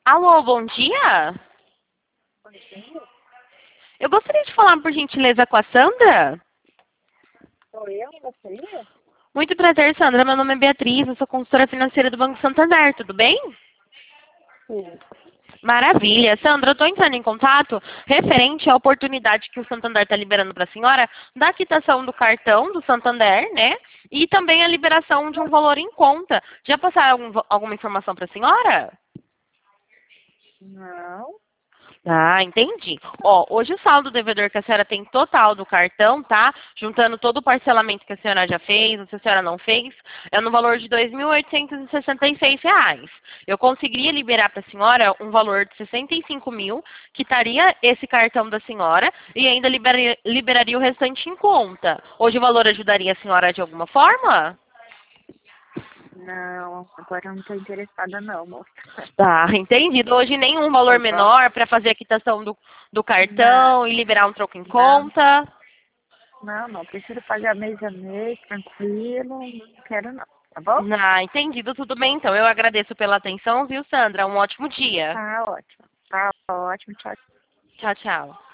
Alô, bom dia? Bom dia. Eu gostaria de falar, por gentileza, com a Sandra. Sou eu, gostaria? Muito prazer, Sandra. Meu nome é Beatriz, eu sou consultora financeira do Banco Santander, tudo bem? Sim. Maravilha. Sandra, eu estou entrando em contato referente à oportunidade que o Santander está liberando para a senhora da quitação do cartão do Santander, né? E também a liberação de um valor em conta. Já passaram alguma informação para a senhora? Não. Ah, entendi. Ó, hoje o saldo devedor que a senhora tem total do cartão, tá? Juntando todo o parcelamento que a senhora já fez, ou se a senhora não fez, é no valor de R$ 2.866. Eu conseguiria liberar para a senhora um valor de 65 mil, quitaria esse cartão da senhora e ainda liberaria o restante em conta. Hoje o valor ajudaria a senhora de alguma forma? Não, agora eu não estou interessada não, moça. Tá, entendido. Hoje nenhum valor Tá bom? menor para fazer a quitação do Não, cartão e liberar um troco em não, conta. não. Prefiro pagar mês a mês, tranquilo. Não quero não. Tá bom? Ah, entendido. Tudo bem, então. Eu agradeço pela atenção, viu, Sandra? Um ótimo dia. Tá ótimo. Tá ótimo. Tchau. Tchau, tchau.